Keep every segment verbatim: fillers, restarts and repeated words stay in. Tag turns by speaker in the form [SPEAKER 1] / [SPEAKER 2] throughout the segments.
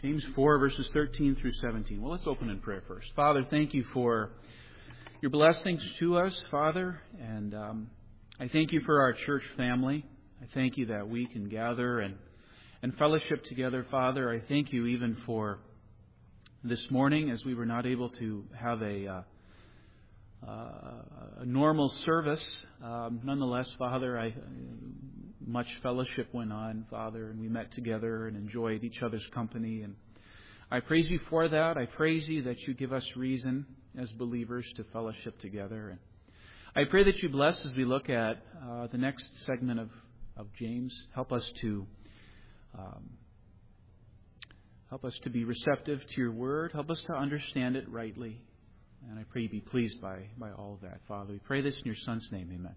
[SPEAKER 1] James four, verses thirteen through seventeen. Well, let's open in prayer first. Father, thank you for your blessings to us, Father, and um, I thank you for our church family. I thank you that we can gather and, and fellowship together, Father. I thank you even for this morning as we were not able to have a, uh, uh, a normal service. Um, nonetheless, Father, I, much fellowship went on, Father, and we met together and enjoyed each other's company. And I praise you for that. I praise you that you give us reason as believers to fellowship together. And I pray that you bless as we look at uh, the next segment of, of James. Help us to um, help us to be receptive to your word. Help us to understand it rightly. And I pray you be pleased by, by all of that, Father. We pray this in your Son's name. Amen.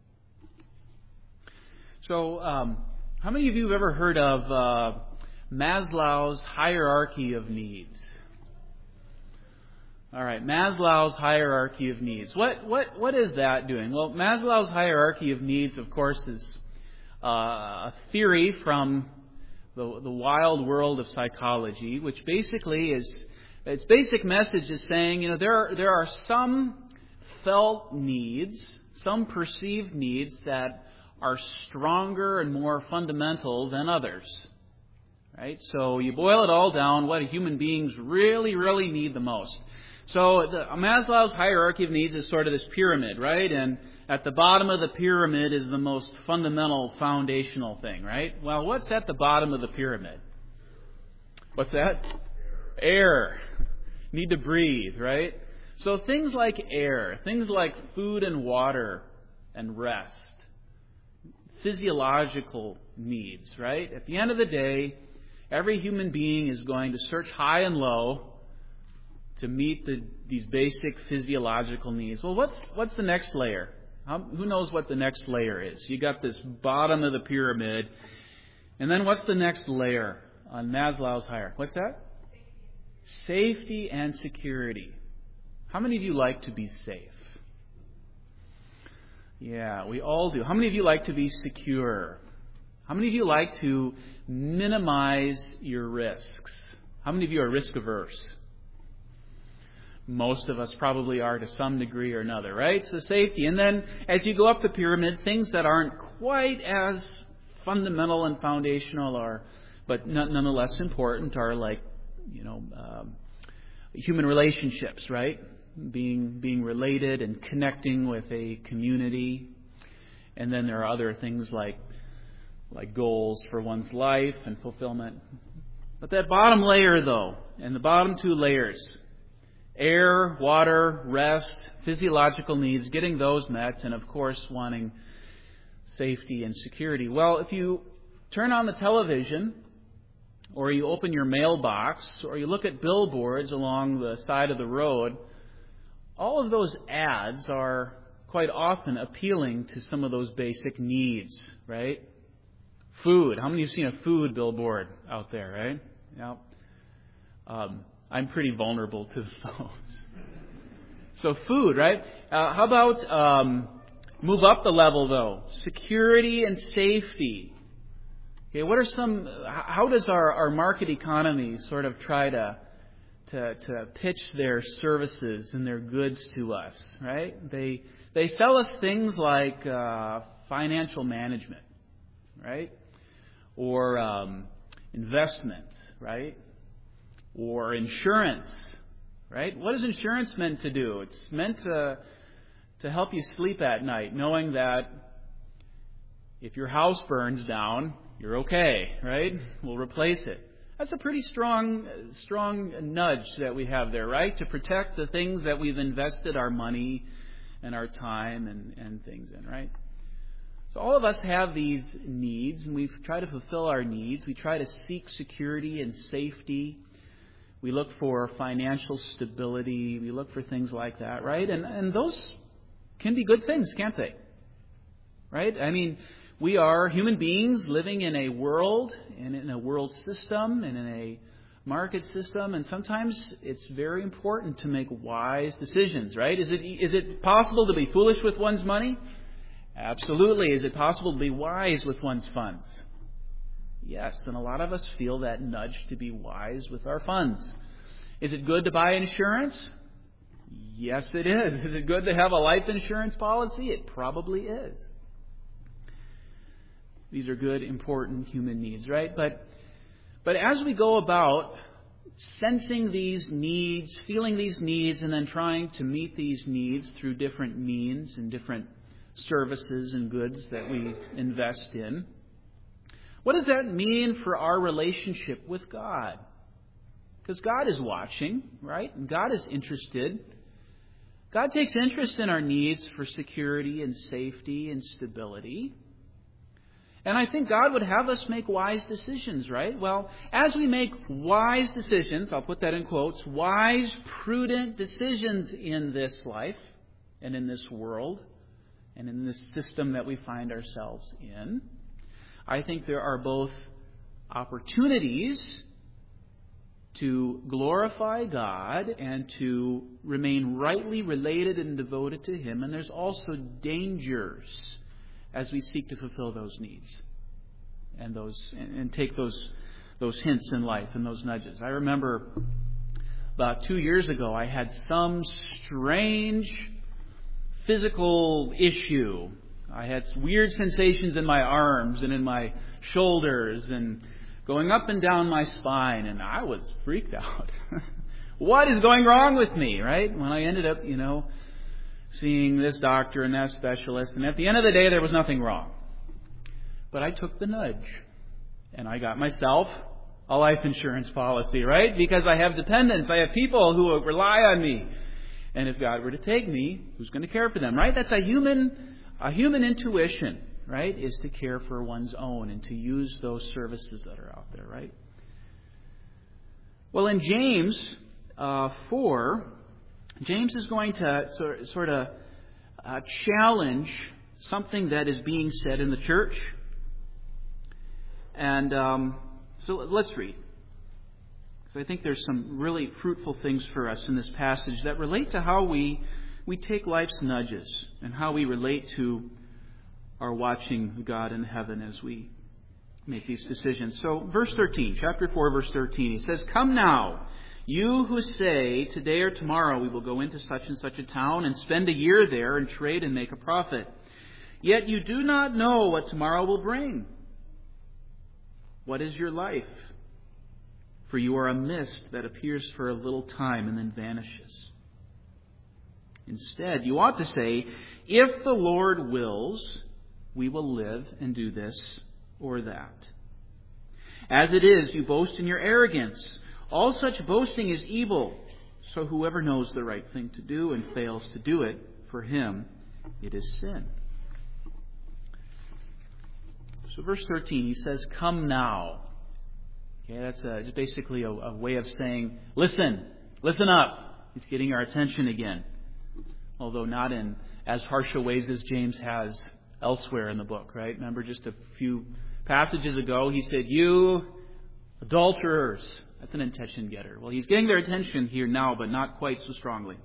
[SPEAKER 1] So, um, how many of you have ever heard of uh, Maslow's hierarchy of needs? All right, Maslow's hierarchy of needs. What what what is that doing? Well, Maslow's hierarchy of needs, of course, is uh, a theory from the the wild world of psychology, which basically is its basic message is saying, you know, there are, there are some felt needs, some perceived needs that are stronger and more fundamental than others. Right? So you boil it all down, what do human beings really, really need the most? So the, Maslow's hierarchy of needs is sort of this pyramid, right? And at the bottom of the pyramid is the most fundamental, foundational thing, right? Well, what's at the bottom of the pyramid? What's that? Air. Need to breathe, right? So things like air, things like food and water and rest, physiological needs, right? At the end of the day, every human being is going to search high and low to meet the, these basic physiological needs. Well, what's what's the next layer? How, who knows what the next layer is? You got this bottom of the pyramid, and then what's the next layer on Maslow's hierarchy? What's that? Safety and security. How many of you like to be safe? Yeah, we all do. How many of you like to be secure? How many of you like to minimize your risks? How many of you are risk averse? Most of us probably are to some degree or another, right? So safety. And then as you go up the pyramid, things that aren't quite as fundamental and foundational are, but nonetheless important, are like, you know, um, human relationships, right? Being being related and connecting with a community. And then there are other things like like goals for one's life and fulfillment. But that bottom layer, though, and the bottom two layers, air, water, rest, physiological needs, getting those met, and of course wanting safety and security. Well, if you turn on the television, or you open your mailbox, or you look at billboards along the side of the road, all of those ads are quite often appealing to some of those basic needs, right? Food. How many of you have seen a food billboard out there, right? Yeah. Um, I'm pretty vulnerable to those. So food, right? Uh, how about um, move up the level, though? Security and safety. Okay, what are some? How does our, our market economy sort of try to, to to pitch their services and their goods to us? Right? They they sell us things like uh, financial management, right? Or um, investment, right? Or insurance, right? What is insurance meant to do? It's meant to to help you sleep at night, knowing that if your house burns down, you're okay, right? We'll replace it. That's a pretty strong, strong nudge that we have there, right? To protect the things that we've invested our money and our time and, and things in, right? So all of us have these needs, and we try to fulfill our needs. We try to seek security and safety. We look for financial stability. We look for things like that, right? And and those can be good things, can't they? Right? I mean, we are human beings living in a world, and in a world system, and in a market system, and sometimes it's very important to make wise decisions, right? Is it is it possible to be foolish with one's money? Absolutely. Is it possible to be wise with one's funds? Yes, and a lot of us feel that nudge to be wise with our funds. Is it good to buy insurance? Yes, it is. Is it good to have a life insurance policy? It probably is. These are good, important human needs, right? But, but as we go about sensing these needs, feeling these needs, and then trying to meet these needs through different means and different services and goods that we invest in, what does that mean for our relationship with God? Because God is watching, right? And God is interested. God takes interest in our needs for security and safety and stability. And I think God would have us make wise decisions, right? Well, as we make wise decisions, I'll put that in quotes, wise, prudent decisions in this life and in this world and in this system that we find ourselves in, I think there are both opportunities to glorify God and to remain rightly related and devoted to Him. And there's also dangers as we seek to fulfill those needs and those and take those those hints in life and those nudges. I remember about two years ago I had some strange physical issue. I had weird sensations in my arms and in my shoulders and going up and down my spine, and I was freaked out. What is going wrong with me, right? When I ended up, you know, seeing this doctor and that specialist, and at the end of the day, there was nothing wrong. But I took the nudge, and I got myself a life insurance policy, right? Because I have dependents. I have people who rely on me. And if God were to take me, who's going to care for them, right? That's a human, a human intuition. Right, is to care for one's own and to use those services that are out there, right? Well, in James uh, four, James is going to sort, sort of uh, challenge something that is being said in the church. And um, so let's read. Because I think there's some really fruitful things for us in this passage that relate to how we, we take life's nudges and how we relate to are watching God in heaven as we make these decisions. So, verse thirteen, chapter four, verse thirteen, he says, "Come now, you who say, today or tomorrow we will go into such and such a town and spend a year there and trade and make a profit. Yet you do not know what tomorrow will bring. What is your life? For you are a mist that appears for a little time and then vanishes. Instead, you ought to say, if the Lord wills, we will live and do this or that. As it is, you boast in your arrogance. All such boasting is evil. So whoever knows the right thing to do and fails to do it, for him it is sin." So verse thirteen, he says, "Come now." Okay, that's a, it's basically a, a way of saying, listen, listen up. He's getting our attention again. Although not in as harsh a ways as James has elsewhere in the book, right? Remember just a few passages ago, he said, "You adulterers." That's an attention getter. Well, he's getting their attention here now, but not quite so strongly.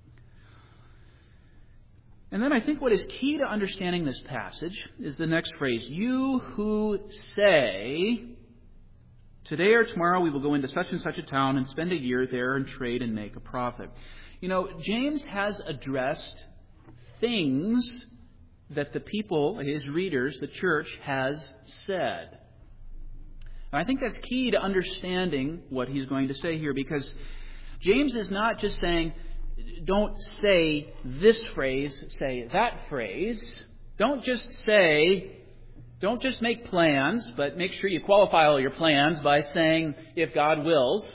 [SPEAKER 1] And then I think what is key to understanding this passage is the next phrase, "You who say, today or tomorrow we will go into such and such a town and spend a year there and trade and make a profit." You know, James has addressed things that the people, his readers, the church, has said. And I think that's key to understanding what he's going to say here, because James is not just saying, don't say this phrase, say that phrase. Don't just say, don't just make plans, but make sure you qualify all your plans by saying, if God wills.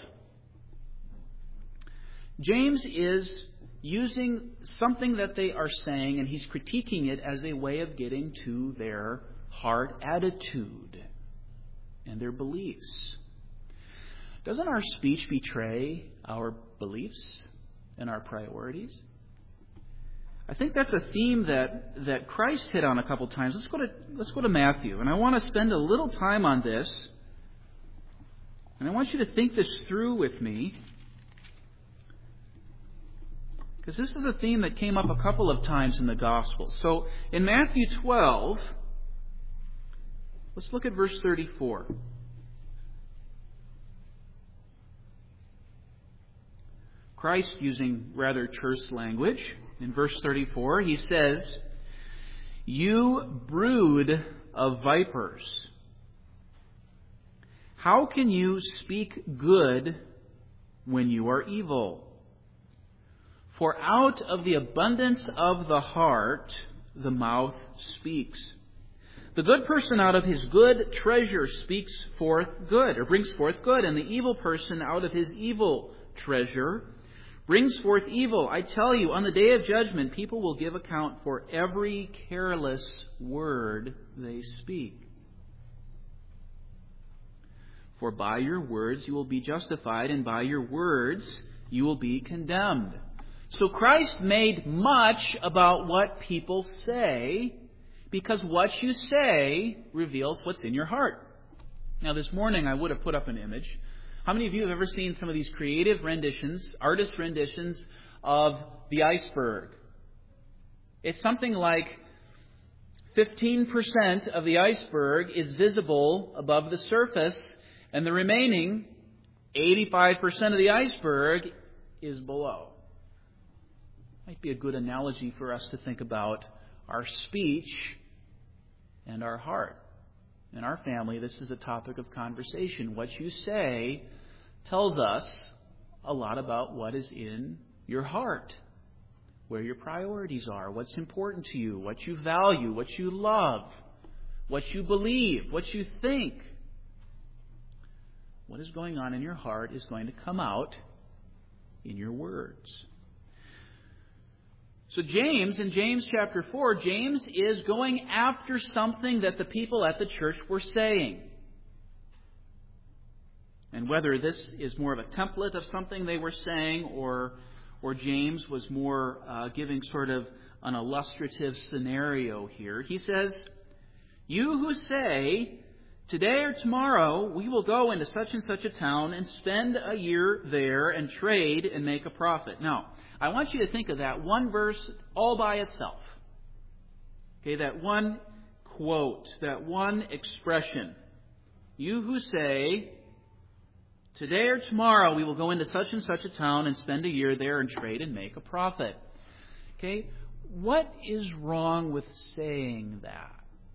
[SPEAKER 1] James is using something that they are saying, and he's critiquing it as a way of getting to their heart attitude and their beliefs. Doesn't our speech betray our beliefs and our priorities? I think that's a theme that, that Christ hit on a couple times. Let's go to let's go to Matthew, and I want to spend a little time on this, and I want you to think this through with me. Because this is a theme that came up a couple of times in the Gospels. So in Matthew twelve, let's look at verse thirty-four. Christ using rather terse language. In verse thirty-four, he says, "You brood of vipers, how can you speak good when you are evil? For out of the abundance of the heart, the mouth speaks. The good person out of his good treasure speaks forth good, or brings forth good, and the evil person out of his evil treasure brings forth evil. I tell you, on the day of judgment, people will give account for every careless word they speak. For by your words you will be justified, and by your words you will be condemned." So Christ made much about what people say, because what you say reveals what's in your heart. Now, this morning I would have put up an image. How many of you have ever seen some of these creative renditions, artist renditions of the iceberg? It's something like fifteen percent of the iceberg is visible above the surface, and the remaining eighty-five percent of the iceberg is below. Might be a good analogy for us to think about our speech and our heart. In our family, this is a topic of conversation. What you say tells us a lot about what is in your heart, where your priorities are, what's important to you, what you value, what you love, what you believe, what you think. What is going on in your heart is going to come out in your words. So James, in James chapter four, James is going after something that the people at the church were saying. And whether this is more of a template of something they were saying, or, or James was more uh, giving sort of an illustrative scenario here, he says, "You who say, 'Today or tomorrow we will go into such and such a town and spend a year there and trade and make a profit.'" Now, I want you to think of that one verse all by itself. Okay, that one quote, that one expression. You who say, "Today or tomorrow we will go into such and such a town and spend a year there and trade and make a profit." Okay, what is wrong with saying that?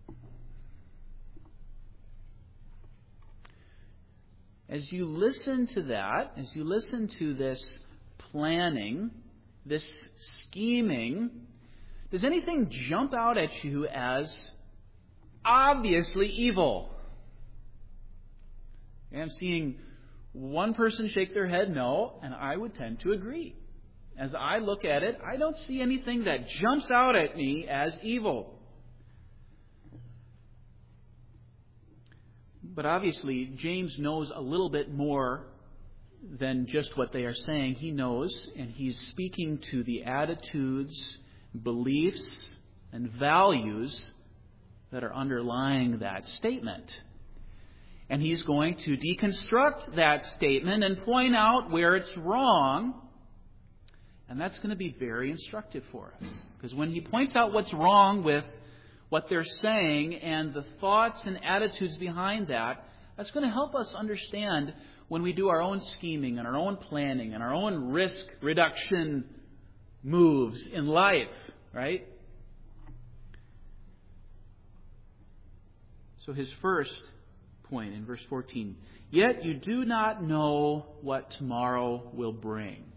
[SPEAKER 1] As you listen to that, as you listen to this planning, this scheming, does anything jump out at you as obviously evil? And I'm seeing one person shake their head no, and I would tend to agree. As I look at it, I don't see anything that jumps out at me as evil. But obviously, James knows a little bit more than just what they are saying. He knows, and he's speaking to the attitudes, beliefs, and values that are underlying that statement. And he's going to deconstruct that statement and point out where it's wrong. And that's going to be very instructive for us. Because when he points out what's wrong with what they're saying and the thoughts and attitudes behind that, that's going to help us understand when we do our own scheming and our own planning and our own risk reduction moves in life, right? So his first point in verse fourteen, "Yet you do not know what tomorrow will bring."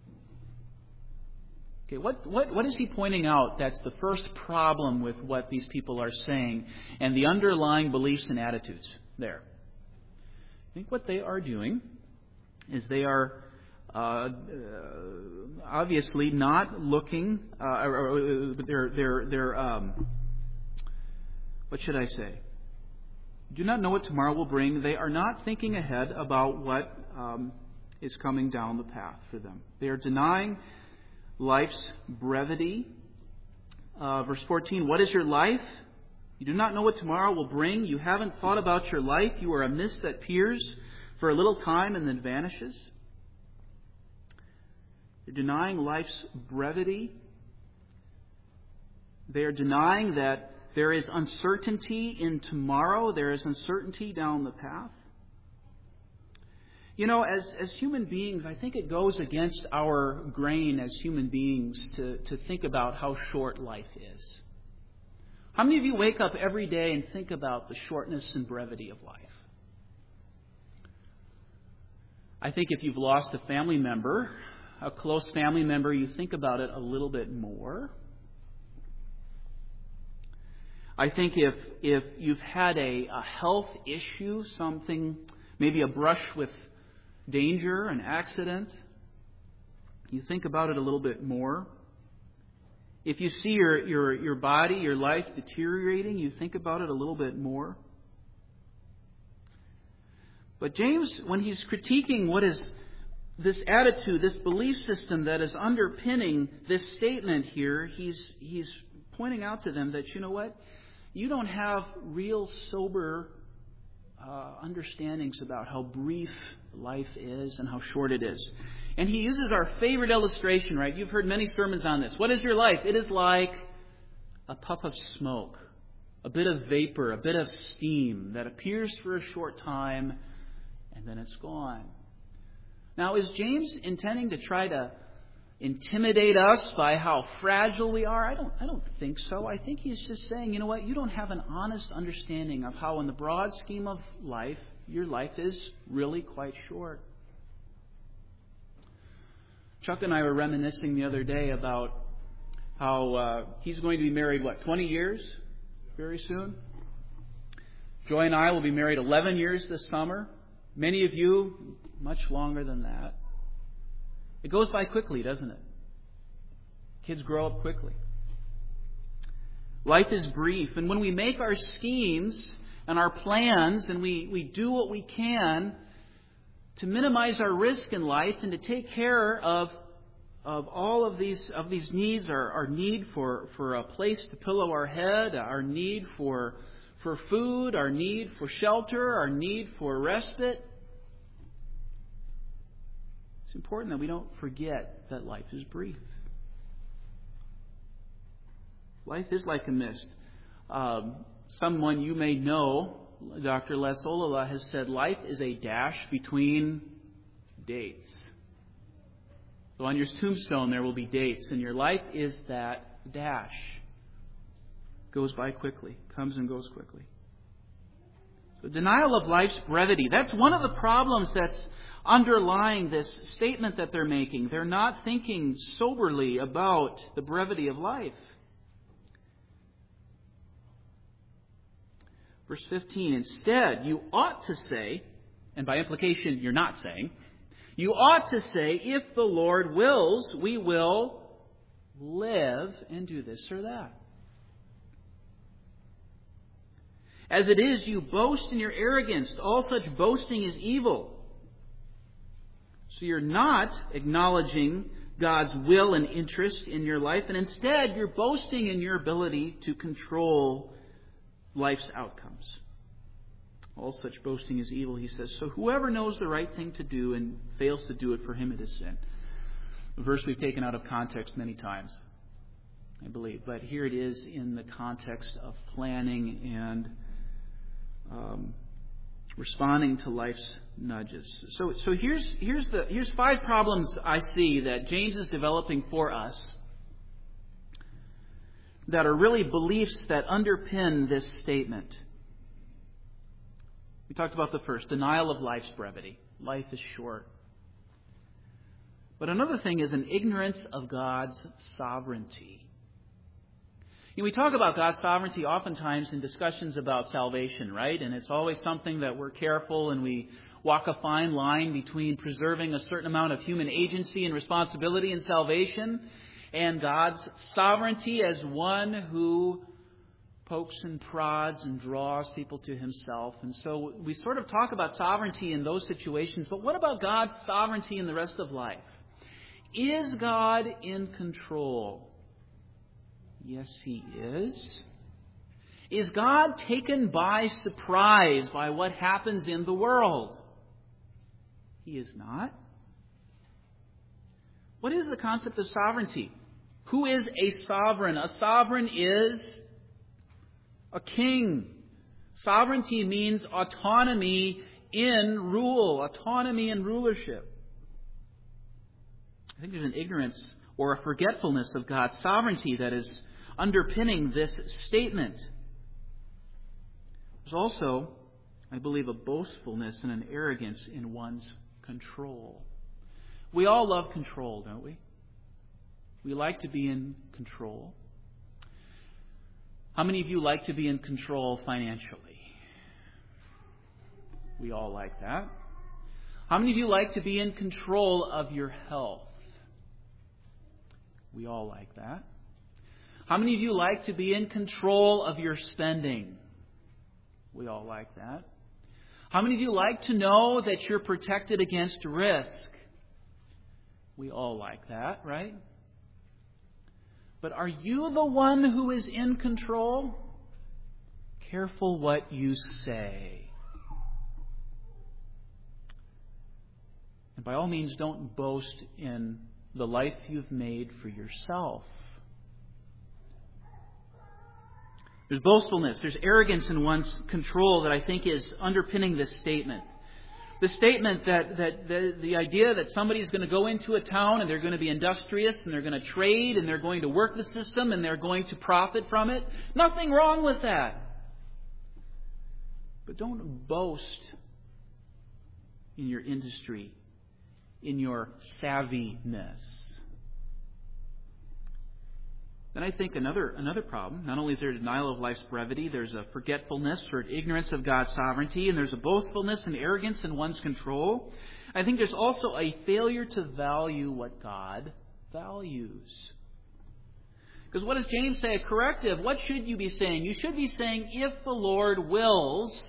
[SPEAKER 1] Okay, what, what, what is he pointing out that's the first problem with what these people are saying and the underlying beliefs and attitudes there? I think what they are doing is they are uh, uh, obviously not looking, uh, or, or they're, they're, they're um, what should I say? Do not know what tomorrow will bring. They are not thinking ahead about what um, is coming down the path for them. They are denying life's brevity. Uh, verse fourteen, "What is your life? You do not know what tomorrow will bring. You haven't thought about your life. You are a mist that appears for a little time and then vanishes." They're denying life's brevity. They are denying that there is uncertainty in tomorrow. There is uncertainty down the path. You know, as, as human beings, I think it goes against our grain as human beings to, to think about how short life is. How many of you wake up every day and think about the shortness and brevity of life? I think if you've lost a family member, a close family member, you think about it a little bit more. I think if if you've had a, a health issue, something, maybe a brush with danger, an accident, you think about it a little bit more. If you see your, your, your body, your life deteriorating, you think about it a little bit more. But James, when he's critiquing what is this attitude, this belief system that is underpinning this statement here, he's he's pointing out to them that, you know what? You don't have real sober uh, understandings about how brief life is and how short it is. And he uses our favorite illustration, right? You've heard many sermons on this. What is your life? It is like a puff of smoke, a bit of vapor, a bit of steam that appears for a short time and then it's gone. Now, is James intending to try to intimidate us by how fragile we are? I don't I don't think so. I think he's just saying, you know what, you don't have an honest understanding of how in the broad scheme of life, your life is really quite short. Chuck and I were reminiscing the other day about how uh, he's going to be married, what, twenty years very soon? Joy and I will be married eleven years this summer. Many of you, much longer than that. It goes by quickly, doesn't it? Kids grow up quickly. Life is brief. And when we make our schemes and our plans and we, we do what we can to minimize our risk in life and to take care of of all of these of these needs, our, our need for, for a place to pillow our head, our need for for food, our need for shelter, our need for respite. It's important that we don't forget that life is brief. Life is like a mist. Um, someone you may know, Doctor Les Olala, has said life is a dash between dates. So on your tombstone there will be dates, and your life is that dash. Goes by quickly, comes and goes quickly. So denial of life's brevity. That's one of the problems that's underlying this statement that they're making. They're not thinking soberly about the brevity of life. Verse fifteen, instead, you ought to say, and by implication you're not saying, you ought to say, if the Lord wills, we will live and do this or that. As it is, you boast in your arrogance. All such boasting is evil. So you're not acknowledging God's will and interest in your life, and instead you're boasting in your ability to control life's outcomes. All such boasting is evil, he says. So whoever knows the right thing to do and fails to do it, for him it is sin. A verse we've taken out of context many times, I believe. But here it is in the context of planning and um, responding to life's nudges. So, so here's here's the here's five problems I see that James is developing for us that are really beliefs that underpin this statement. We talked about the first, denial of life's brevity. Life is short. But another thing is an ignorance of God's sovereignty. You know, we talk about God's sovereignty oftentimes in discussions about salvation, right? And it's always something that we're careful and we walk a fine line between preserving a certain amount of human agency and responsibility in salvation and God's sovereignty as one who pokes and prods and draws people to himself. And so we sort of talk about sovereignty in those situations, but what about God's sovereignty in the rest of life? Is God in control? Yes, He is. Is God taken by surprise by what happens in the world? He is not. What is the concept of sovereignty? Who is a sovereign? A sovereign is a king. Sovereignty means autonomy in rule, autonomy in rulership. I think there's an ignorance or a forgetfulness of God's sovereignty that is underpinning this statement. There's also, I believe, a boastfulness and an arrogance in one's control. We all love control, don't we? We like to be in control. How many of you like to be in control financially? We all like that. How many of you like to be in control of your health? We all like that. How many of you like to be in control of your spending? We all like that. How many of you like to know that you're protected against risk? We all like that, right? But are you the one who is in control? Careful what you say. And by all means, don't boast in the life you've made for yourself. There's boastfulness, there's arrogance in one's control that I think is underpinning this statement. The statement that, that the, the idea that somebody's going to go into a town and they're going to be industrious and they're going to trade and they're going to work the system and they're going to profit from it. Nothing wrong with that. But don't boast in your industry, in your savviness. Then I think another another problem, not only is there a denial of life's brevity, there's a forgetfulness or ignorance of God's sovereignty, and there's a boastfulness and arrogance in one's control. I think there's also a failure to value what God values. Because what does James say? A corrective. What should you be saying? You should be saying, if the Lord wills,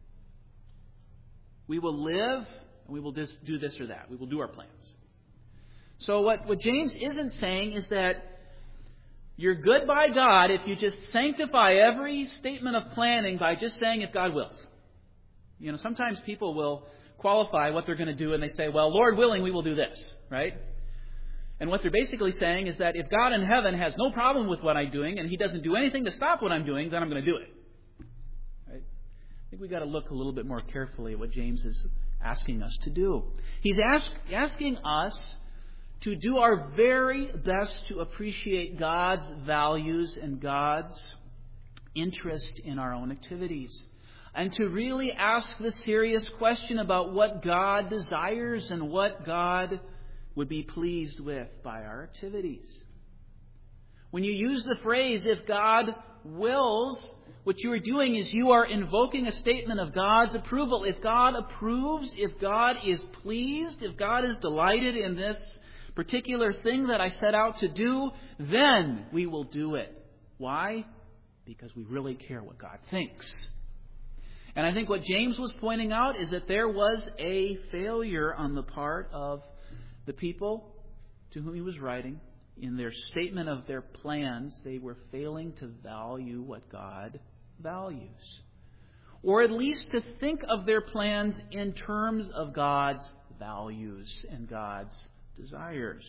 [SPEAKER 1] we will live and we will just do this or that. We will do our plans. So what, what James isn't saying is that you're good by God if you just sanctify every statement of planning by just saying if God wills. You know, sometimes people will qualify what they're going to do and they say, well, Lord willing, we will do this, right? And what they're basically saying is that if God in heaven has no problem with what I'm doing and He doesn't do anything to stop what I'm doing, then I'm going to do it. Right? I think we've got to look a little bit more carefully at what James is asking us to do. He's ask, asking us to do our very best to appreciate God's values and God's interest in our own activities. And to really ask the serious question about what God desires and what God would be pleased with by our activities. When you use the phrase, if God wills, what you are doing is you are invoking a statement of God's approval. If God approves, if God is pleased, if God is delighted in this particular thing that I set out to do, then we will do it. Why? Because we really care what God thinks. And I think what James was pointing out is that there was a failure on the part of the people to whom he was writing. In their statement of their plans, they were failing to value what God values. Or at least to think of their plans in terms of God's values and God's desires.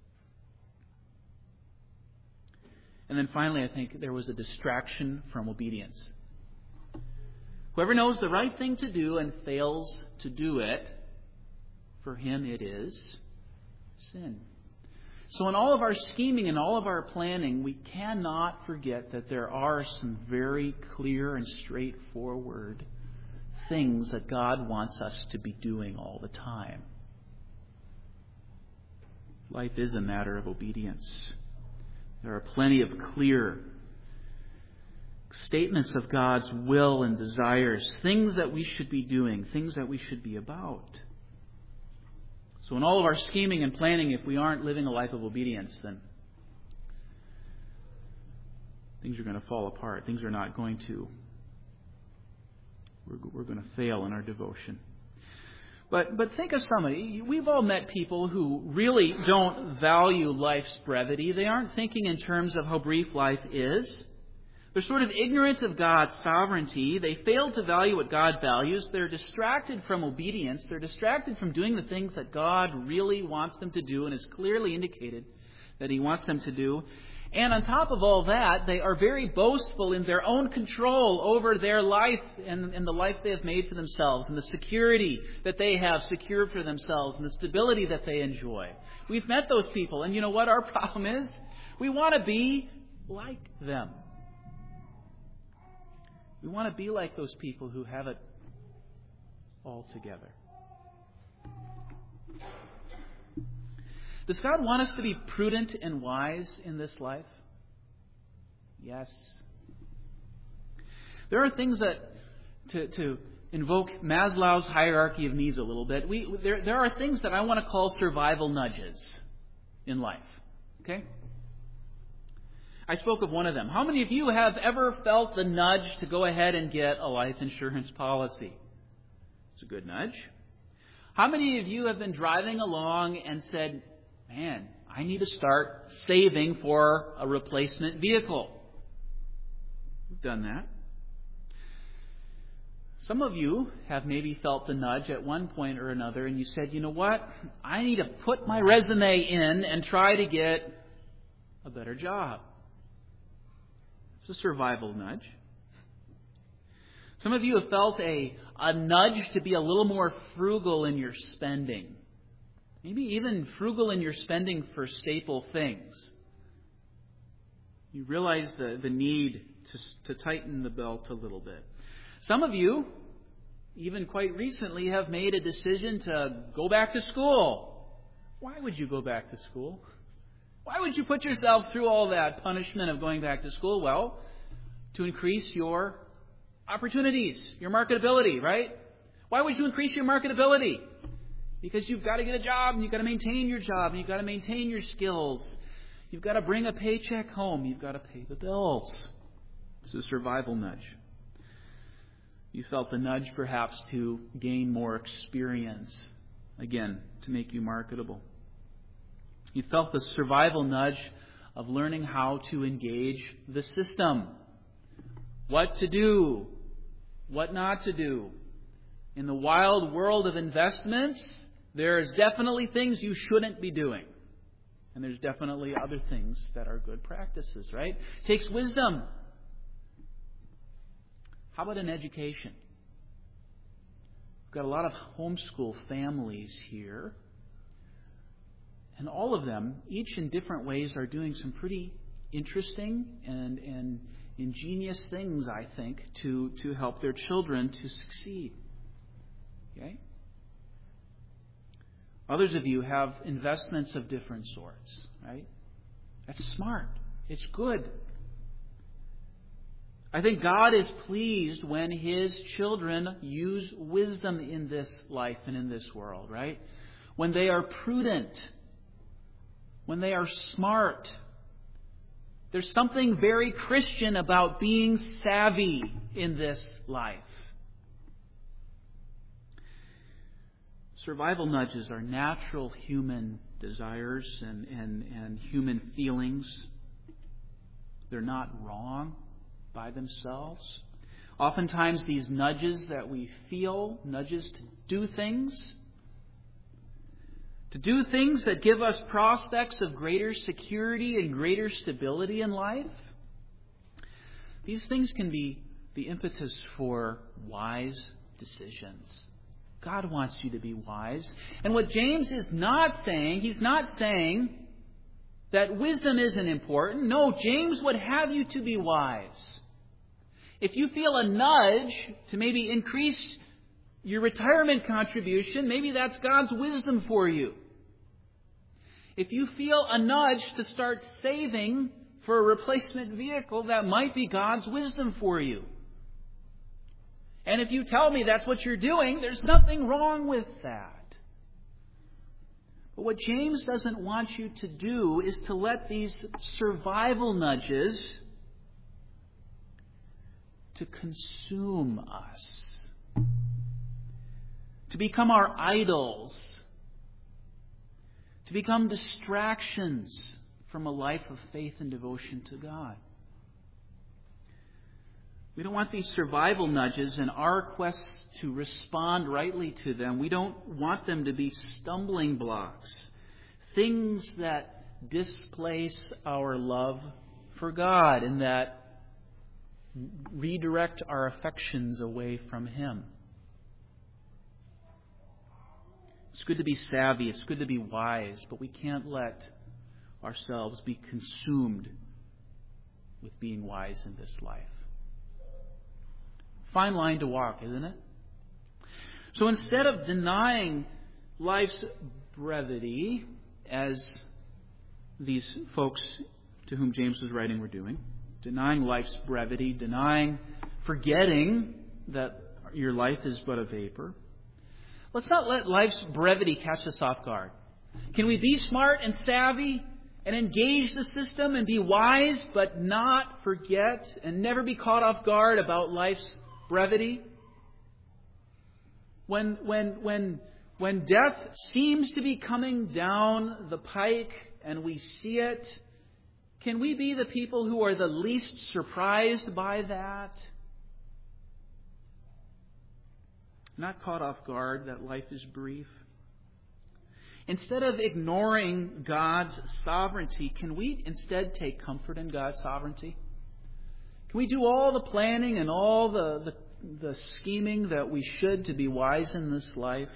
[SPEAKER 1] And then finally, I think there was a distraction from obedience. Whoever knows the right thing to do and fails to do it, for him it is sin. So in all of our scheming and all of our planning, we cannot forget that there are some very clear and straightforward things that God wants us to be doing all the time. Life is a matter of obedience. There are plenty of clear statements of God's will and desires, things that we should be doing, things that we should be about. So in all of our scheming and planning, if we aren't living a life of obedience, then things are going to fall apart. Things are not going to, we're, we're going to fail in our devotion. But but think of somebody. We've all met people who really don't value life's brevity. They aren't thinking in terms of how brief life is. They're sort of ignorant of God's sovereignty. They fail to value what God values. They're distracted from obedience. They're distracted from doing the things that God really wants them to do and has clearly indicated that He wants them to do. And on top of all that, they are very boastful in their own control over their life and, and the life they have made for themselves and the security that they have secured for themselves and the stability that they enjoy. We've met those people, and you know what our problem is? We want to be like them. We want to be like those people who have it all together. Does God want us to be prudent and wise in this life? Yes. There are things that, to, to invoke Maslow's hierarchy of needs a little bit, we, there, there are things that I want to call survival nudges in life. Okay? I spoke of one of them. How many of you have ever felt the nudge to go ahead and get a life insurance policy? It's a good nudge. How many of you have been driving along and said, man, I need to start saving for a replacement vehicle? We've done that. Some of you have maybe felt the nudge at one point or another, and you said, you know what? I need to put my resume in and try to get a better job. It's a survival nudge. Some of you have felt a, a nudge to be a little more frugal in your spending. Maybe even frugal in your spending for staple things. You realize the, the need to, to tighten the belt a little bit. Some of you, even quite recently, have made a decision to go back to school. Why would you go back to school? Why would you put yourself through all that punishment of going back to school? Well, to increase your opportunities, your marketability, right? Why would you increase your marketability? Because you've got to get a job, and you've got to maintain your job, and you've got to maintain your skills. You've got to bring a paycheck home. You've got to pay the bills. It's a survival nudge. You felt the nudge perhaps to gain more experience, again, to make you marketable. You felt the survival nudge of learning how to engage the system. What to do, what not to do. In the wild world of investments, there's definitely things you shouldn't be doing. And there's definitely other things that are good practices, right? It takes wisdom. How about in education? We've got a lot of homeschool families here. And all of them, each in different ways, are doing some pretty interesting and, and ingenious things, I think, to, to help their children to succeed. Okay? Others of you have investments of different sorts, right? That's smart. It's good. I think God is pleased when His children use wisdom in this life and in this world, right? When they are prudent, when they are smart. There's something very Christian about being savvy in this life. Survival nudges are natural human desires and, and, and human feelings. They're not wrong by themselves. Oftentimes these nudges that we feel, nudges to do things, to do things that give us prospects of greater security and greater stability in life, these things can be the impetus for wise decisions. God wants you to be wise. And what James is not saying, he's not saying that wisdom isn't important. No, James would have you to be wise. If you feel a nudge to maybe increase your retirement contribution, maybe that's God's wisdom for you. If you feel a nudge to start saving for a replacement vehicle, that might be God's wisdom for you. And if you tell me that's what you're doing, there's nothing wrong with that. But what James doesn't want you to do is to let these survival nudges to consume us, to become our idols, to become distractions from a life of faith and devotion to God. We don't want these survival nudges and our quest to respond rightly to them. We don't want them to be stumbling blocks, things that displace our love for God and that redirect our affections away from Him. It's good to be savvy. It's good to be wise, but we can't let ourselves be consumed with being wise in this life. Fine line to walk, isn't it? So instead of denying life's brevity, as these folks to whom James was writing were doing, denying life's brevity, denying, forgetting that your life is but a vapor, let's not let life's brevity catch us off guard. Can we be smart and savvy and engage the system and be wise, but not forget and never be caught off guard about life's brevity? When, when, when, when death seems to be coming down the pike and we see it, can we be the people who are the least surprised by that? Not caught off guard that life is brief. Instead of ignoring God's sovereignty, can we instead take comfort in God's sovereignty? Can we do all the planning and all the, the, the scheming that we should to be wise in this life?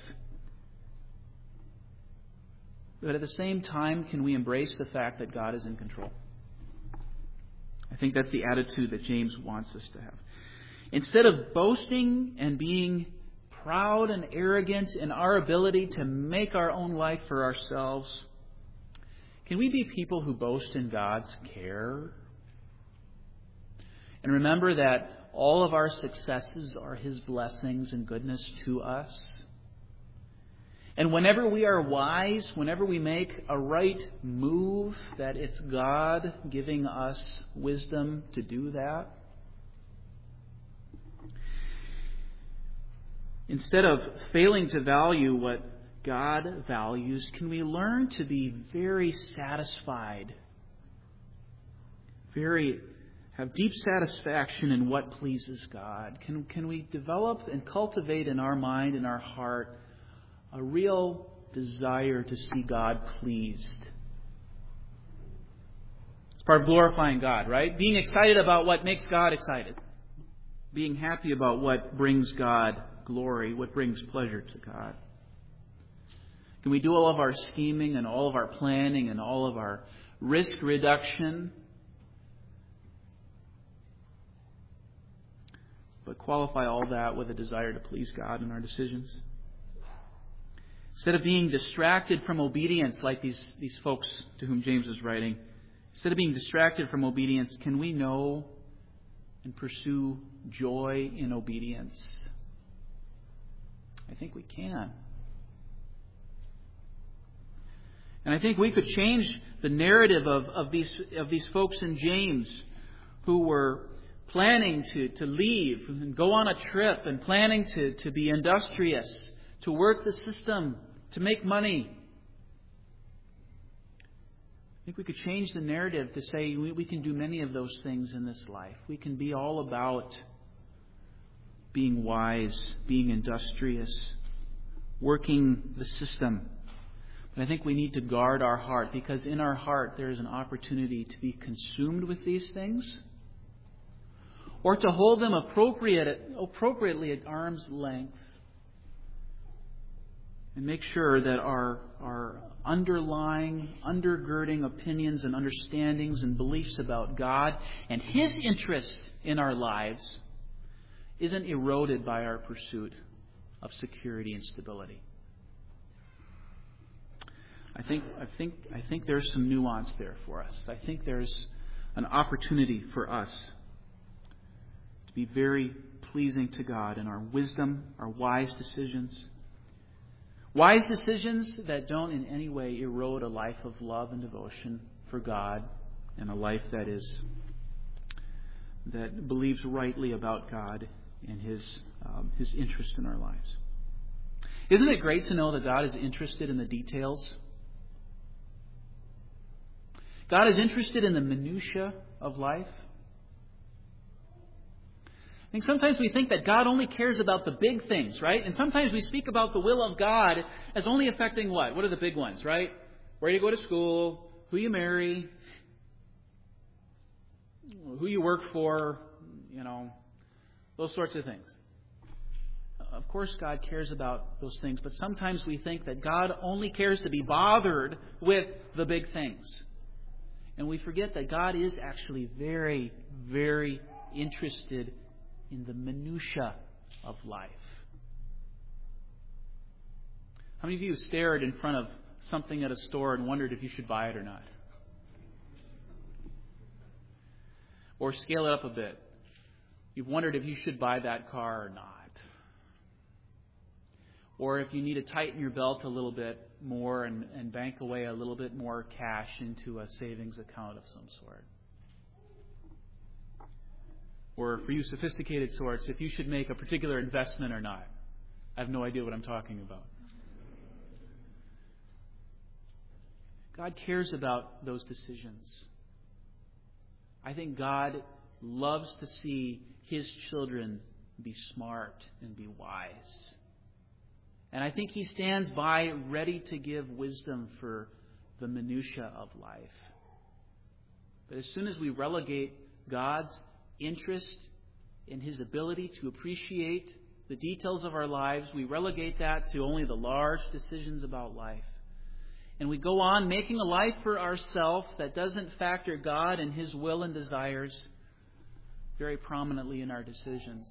[SPEAKER 1] But at the same time, can we embrace the fact that God is in control? I think that's the attitude that James wants us to have. Instead of boasting and being proud and arrogant in our ability to make our own life for ourselves, can we be people who boast in God's care? And remember that all of our successes are His blessings and goodness to us. And whenever we are wise, whenever we make a right move, that it's God giving us wisdom to do that. Instead of failing to value what God values, can we learn to be very satisfied, very have deep satisfaction in what pleases God? Can, can we develop and cultivate in our mind and our heart a real desire to see God pleased? It's part of glorifying God, right? Being excited about what makes God excited. Being happy about what brings God glory, what brings pleasure to God. Can we do all of our scheming and all of our planning and all of our risk reduction, but qualify all that with a desire to please God in our decisions? Instead of being distracted from obedience like these, these folks to whom James is writing, instead of being distracted from obedience, can we know and pursue joy in obedience? I think we can. And I think we could change the narrative of, of these of these folks in James who were planning to, to leave and go on a trip and planning to, to be industrious, to work the system, to make money. I think we could change the narrative to say we, we can do many of those things in this life. We can be all about being wise, being industrious, working the system. But I think we need to guard our heart, because in our heart there is an opportunity to be consumed with these things, or to hold them appropriate, appropriately at arm's length and make sure that our, our underlying, undergirding opinions and understandings and beliefs about God and His interest in our lives isn't eroded by our pursuit of security and stability. I think, I think, I think there's some nuance there for us. I think there's an opportunity for us to be very pleasing to God in our wisdom, our wise decisions. Wise decisions that don't in any way erode a life of love and devotion for God, and a life that is that believes rightly about God and His um, His interest in our lives. Isn't it great to know that God is interested in the details? God is interested in the minutiae of life. I think sometimes we think that God only cares about the big things, right? And sometimes we speak about the will of God as only affecting what? What are the big ones, right? Where you go to school, who you marry. who you work for, you know, those sorts of things. Of course, God cares about those things, but sometimes we think that God only cares to be bothered with the big things. And we forget that God is actually very, very interested in the minutia of life. How many of you stared in front of something at a store and wondered if you should buy it or not? Or scale it up a bit. You've wondered if you should buy that car or not. Or if you need to tighten your belt a little bit more and, and bank away a little bit more cash into a savings account of some sort. Or for you sophisticated sorts, if you should make a particular investment or not. I have no idea what I'm talking about. God cares about those decisions. I think God loves to see His children be smart and be wise. And I think He stands by ready to give wisdom for the minutia of life. But as soon as we relegate God's interest in His ability to appreciate the details of our lives, we relegate that to only the large decisions about life. And we go on making a life for ourselves that doesn't factor God and His will and desires very prominently in our decisions.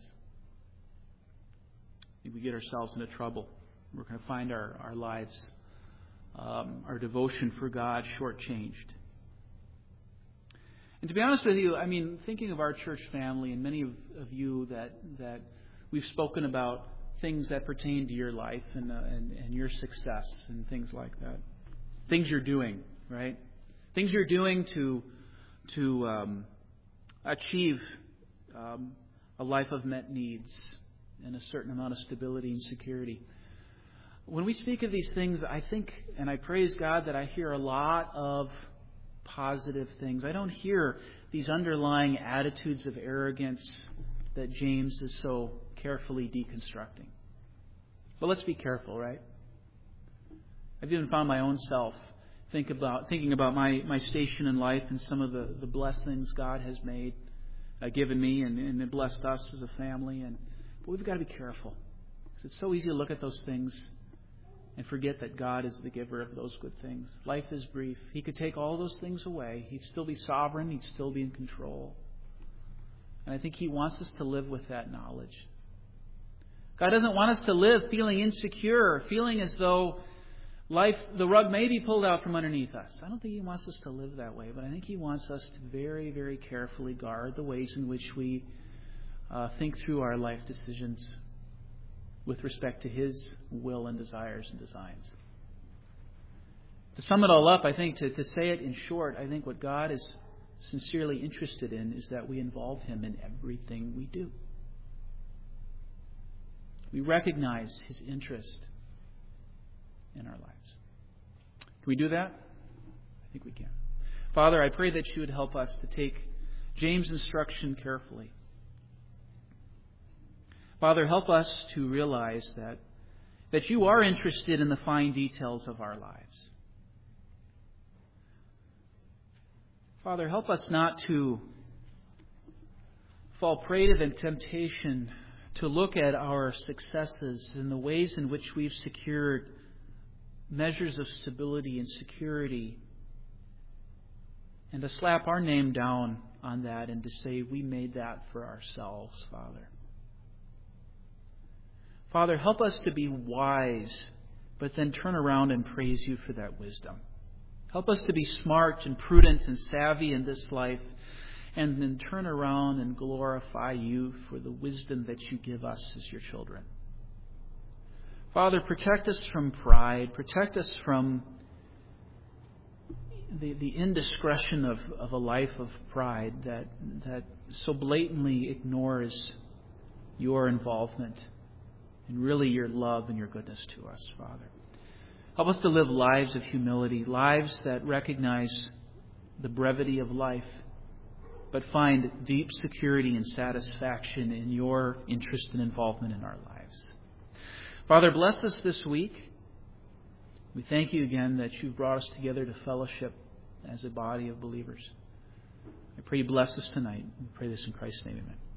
[SPEAKER 1] We get ourselves into trouble. We're going to find our, our lives, um, our devotion for God shortchanged. And to be honest with you, I mean, thinking of our church family and many of, of you that that we've spoken about things that pertain to your life and, uh, and and your success and things like that. Things you're doing, right? Things you're doing to to um, achieve um, a life of met needs and a certain amount of stability and security. When we speak of these things, I think, and I praise God that I hear a lot of positive things. I don't hear these underlying attitudes of arrogance that James is so carefully deconstructing. But let's be careful, right? I've even found my own self think about thinking about my, my station in life and some of the, the blessings God has made, uh, given me and, and blessed us as a family. And but we've got to be careful. Because it's so easy to look at those things and forget that God is the giver of those good things. Life is brief. He could take all those things away. He'd still be sovereign. He'd still be in control. And I think He wants us to live with that knowledge. God doesn't want us to live feeling insecure, feeling as though life, the rug may be pulled out from underneath us. I don't think He wants us to live that way, but I think He wants us to very, very carefully guard the ways in which we uh, think through our life decisions with respect to His will and desires and designs. To sum it all up, I think, to, to say it in short, I think what God is sincerely interested in is that we involve Him in everything we do. We recognize His interest in our lives. Can we do that? I think we can. Father, I pray that You would help us to take James' instruction carefully. Father, help us to realize that, that You are interested in the fine details of our lives. Father, help us not to fall prey to the temptation to look at our successes and the ways in which we've secured measures of stability and security, and to slap our name down on that and to say we made that for ourselves, Father. Father, help us to be wise, but then turn around and praise You for that wisdom. Help us to be smart and prudent and savvy in this life, and then turn around and glorify You for the wisdom that You give us as Your children. Father, protect us from pride. Protect us from the, the indiscretion of, of a life of pride that, that so blatantly ignores Your involvement and really Your love and Your goodness to us, Father. Help us to live lives of humility, lives that recognize the brevity of life, but find deep security and satisfaction in Your interest and involvement in our lives. Father, bless us this week. We thank You again that You've brought us together to fellowship as a body of believers. I pray you bless us tonight. We pray this in Christ's name, amen.